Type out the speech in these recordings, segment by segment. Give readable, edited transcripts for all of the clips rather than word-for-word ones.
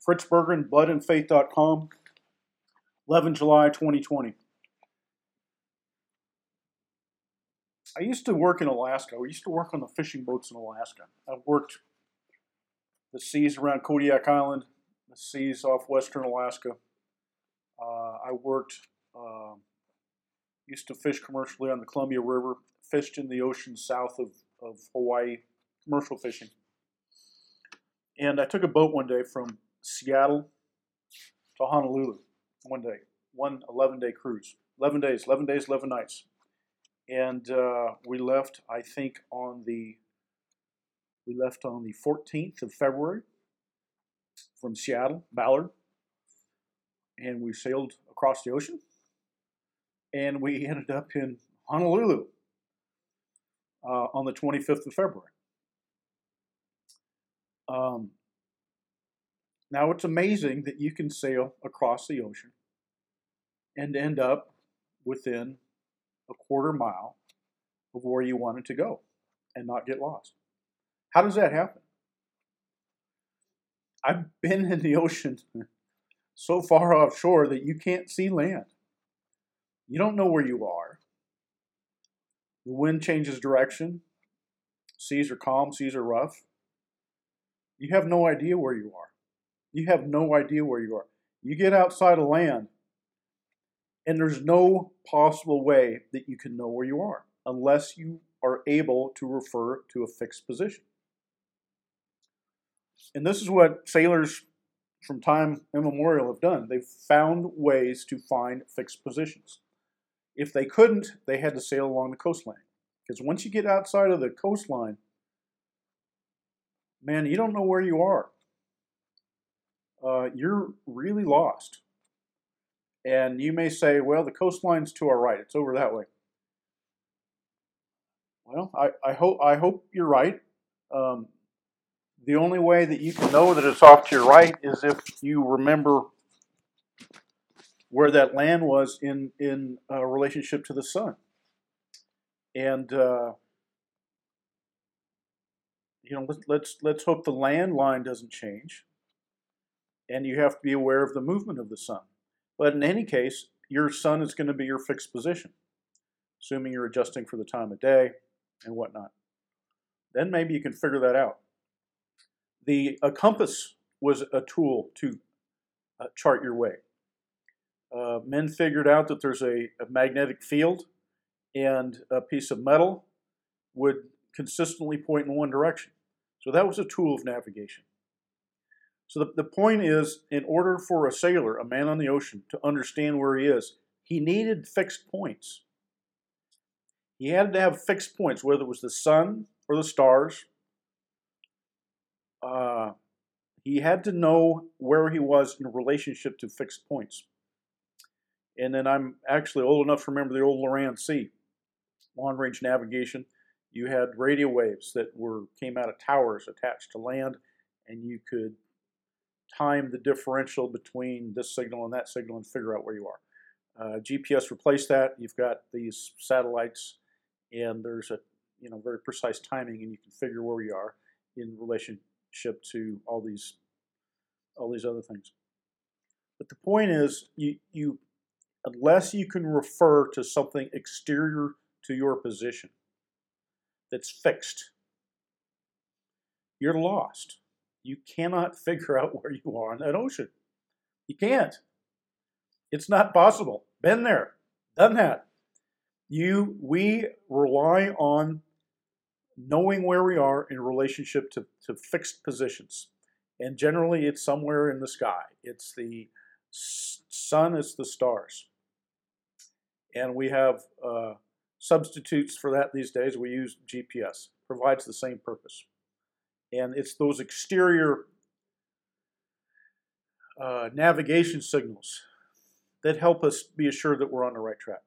Fritz Bergen, bloodandfaith.com, 11 July 2020. I used to work in Alaska. I used to work on the fishing boats in Alaska. I've worked the seas around Kodiak Island, the seas off western Alaska. I used to fish commercially on the Columbia River, fished in the ocean south of Hawaii, commercial fishing. And I took a boat one day from Seattle to Honolulu one day, one 11-day cruise. 11 days, 11 nights. And we left, I think, on the 14th of February from Seattle, Ballard. And we sailed across the ocean. And we ended up in Honolulu on the 25th of February. Now it's amazing that you can sail across the ocean and end up within a quarter mile of where you wanted to go and not get lost. How does that happen? I've been in the ocean so far offshore that you can't see land. You don't know where you are. The wind changes direction. Seas are calm, seas are rough. You have no idea where you are. You have no idea where you are. You get outside of land, and there's no possible way that you can know where you are unless you are able to refer to a fixed position. And this is what sailors from time immemorial have done. They've found ways to find fixed positions. If they couldn't, they had to sail along the coastline. Because once you get outside of the coastline, man, you don't know where you are. You're really lost. And you may say, well, the coastline's to our right. It's over that way. Well, I hope you're right. The only way that you can know that it's off to your right is if you remember where that land was in relationship to the sun. And let's hope the land line doesn't change. And you have to be aware of the movement of the sun. But in any case, your sun is going to be your fixed position, assuming you're adjusting for the time of day and whatnot. Then maybe you can figure that out. A compass was a tool to chart your way. Men figured out that there's a magnetic field, and a piece of metal would consistently point in one direction. So that was a tool of navigation. So the point is, in order for a sailor, a man on the ocean, to understand where he is, he needed fixed points. He had to have fixed points, whether it was the sun or the stars. He had to know where he was in relationship to fixed points. And then I'm actually old enough to remember the old Loran C, long-range navigation. You had radio waves that came out of towers attached to land, and you could time the differential between this signal and that signal and figure out where you are. GPS replaced that. You've got these satellites, and there's a very precise timing, and you can figure where you are in relationship to all these other things. But the point is, you unless you can refer to something exterior to your position that's fixed, you're lost. You cannot figure out where you are in that ocean. You can't. It's not possible. Been there, done that. We rely on knowing where we are in relationship to fixed positions. And generally, it's somewhere in the sky. It's the sun, it's the stars. And we have substitutes for that these days. We use GPS. Provides the same purpose. And it's those exterior navigation signals that help us be assured that we're on the right track.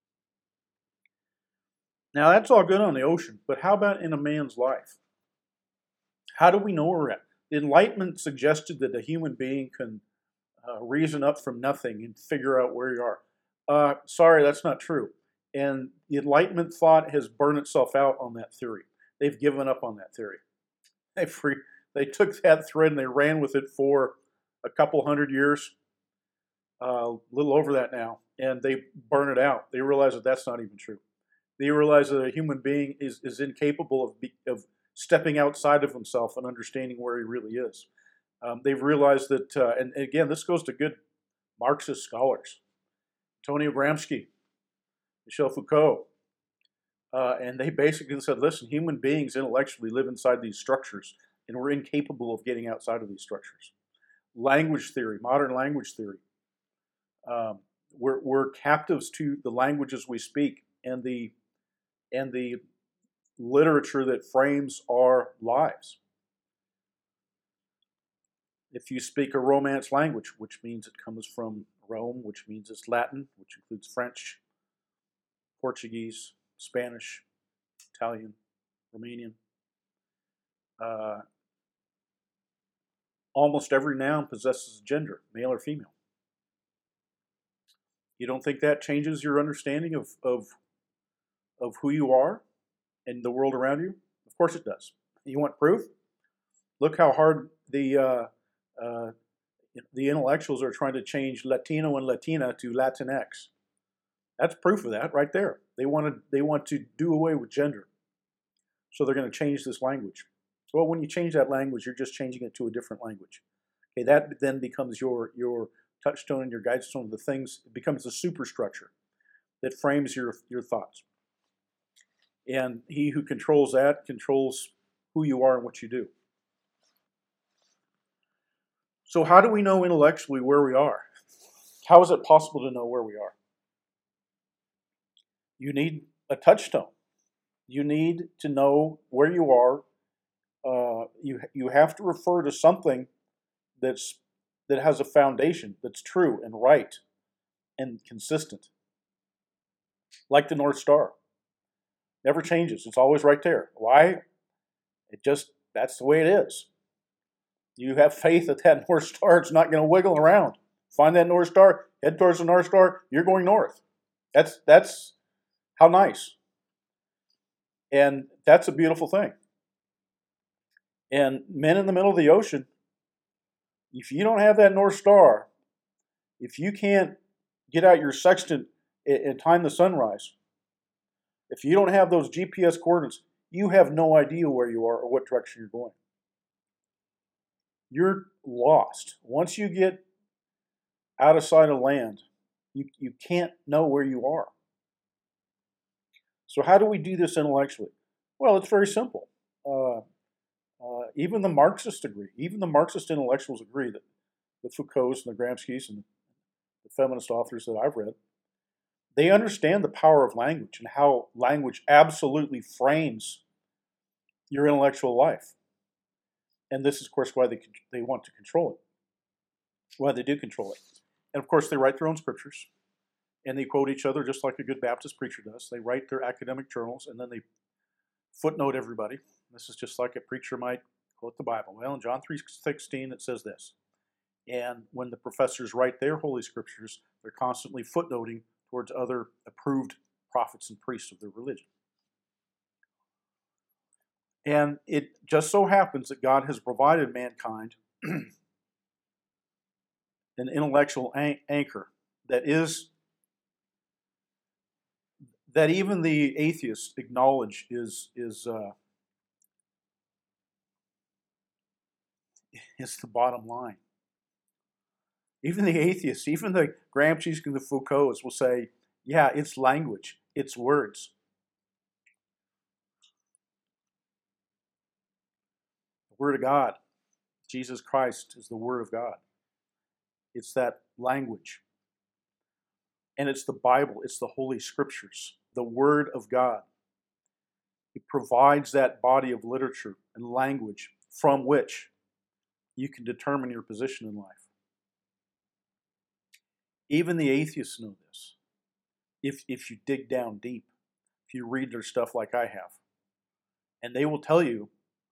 Now, that's all good on the ocean, but how about in a man's life? How do we know where we're at? The Enlightenment suggested that a human being can reason up from nothing and figure out where you are. Sorry, that's not true. And the Enlightenment thought has burned itself out on that theory. They've given up on that theory. They took that thread and they ran with it for a couple hundred years, a little over that now, and they burn it out. They realize that that's not even true. They realize that a human being is incapable of stepping outside of himself and understanding where he really is. They've realized that, and again, this goes to good Marxist scholars, Antonio Gramsci, Michel Foucault, and they basically said, listen, human beings intellectually live inside these structures, and we're incapable of getting outside of these structures. Language theory, modern language theory. We're captives to the languages we speak and the literature that frames our lives. If you speak a Romance language, which means it comes from Rome, which means it's Latin, which includes French, Portuguese, Spanish, Italian, Romanian, almost every noun possesses a gender, male or female. You don't think that changes your understanding of who you are and the world around you? Of course it does. You want proof? Look how hard the intellectuals are trying to change Latino and Latina to Latinx. That's proof of that right there. They want to do away with gender. So they're going to change this language. Well, when you change that language, you're just changing it to a different language. Okay, that then becomes your touchstone and your guidestone of the things. It becomes the superstructure that frames your thoughts. And he who controls that controls who you are and what you do. So how do we know intellectually where we are? How is it possible to know where we are? You need a touchstone. You need to know where you are. You have to refer to something that has a foundation, that's true and right and consistent. Like the North Star. Never changes. It's always right there. Why? That's the way it is. You have faith that that North Star is not going to wiggle around. Find that North Star, head towards the North Star, you're going north. That's how nice. And that's a beautiful thing. And men in the middle of the ocean, if you don't have that North Star, if you can't get out your sextant and time the sunrise, if you don't have those GPS coordinates, you have no idea where you are or what direction you're going. You're lost. Once you get out of sight of land, you can't know where you are. So how do we do this intellectually? Well, it's very simple. Even the Marxists agree. Even the Marxist intellectuals agree that the Foucaults and the Gramsci's and the feminist authors that I've read, they understand the power of language and how language absolutely frames your intellectual life. And this is, of course, why they want to control it. Why they do control it. And, of course, they write their own scriptures. And they quote each other just like a good Baptist preacher does. They write their academic journals, and then they footnote everybody. This is just like a preacher might quote the Bible. Well, in John 3:16, it says this. And when the professors write their holy scriptures, they're constantly footnoting towards other approved prophets and priests of their religion. And it just so happens that God has provided mankind an intellectual anchor that even the atheists acknowledge is the bottom line. Even the atheists, even the Gramsci's and the Foucaults will say, yeah, it's language, it's words. The Word of God, Jesus Christ is the Word of God. It's that language. And it's the Bible, it's the Holy Scriptures, the Word of God. It provides that body of literature and language from which you can determine your position in life. Even the atheists know this. If you dig down deep, if you read their stuff like I have. And they will tell you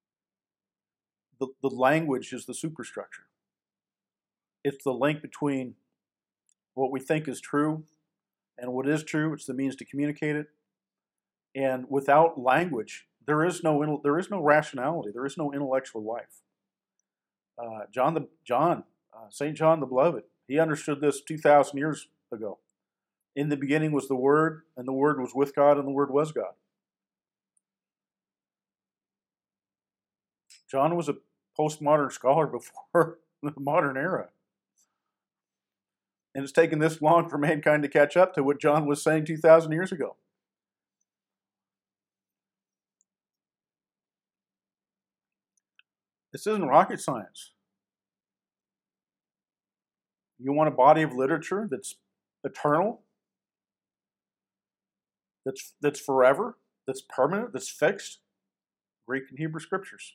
the language is the superstructure. It's the link between what we think is true and what is true. It's the means to communicate it. And without language, there is no rationality. There is no intellectual life. John St. John the Beloved, he understood this 2,000 years ago. In the beginning was the Word, and the Word was with God, and the Word was God. John was a postmodern scholar before the modern era. And it's taken this long for mankind to catch up to what John was saying 2,000 years ago. This isn't rocket science. You want a body of literature that's eternal, that's forever, that's permanent, that's fixed? Greek and Hebrew scriptures.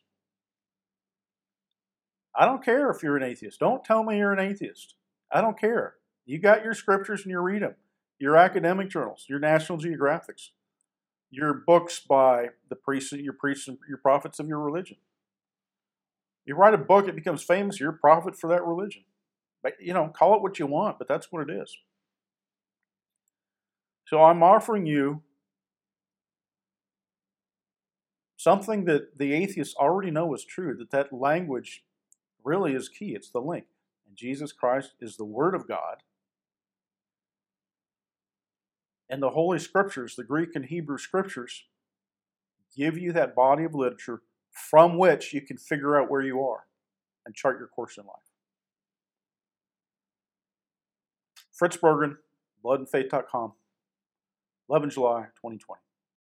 I don't care if you're an atheist. Don't tell me you're an atheist. I don't care. You got your scriptures and you read them. Your academic journals, your National Geographics, your books by the priests, your prophets of your religion. You write a book, it becomes famous, you're a prophet for that religion. But, call it what you want, but that's what it is. So I'm offering you something that the atheists already know is true, that language really is key. It's the link. And Jesus Christ is the Word of God. And the Holy Scriptures, the Greek and Hebrew Scriptures, give you that body of literature from which you can figure out where you are and chart your course in life. Fritz Berggren, bloodandfaith.com, 11 July 2020.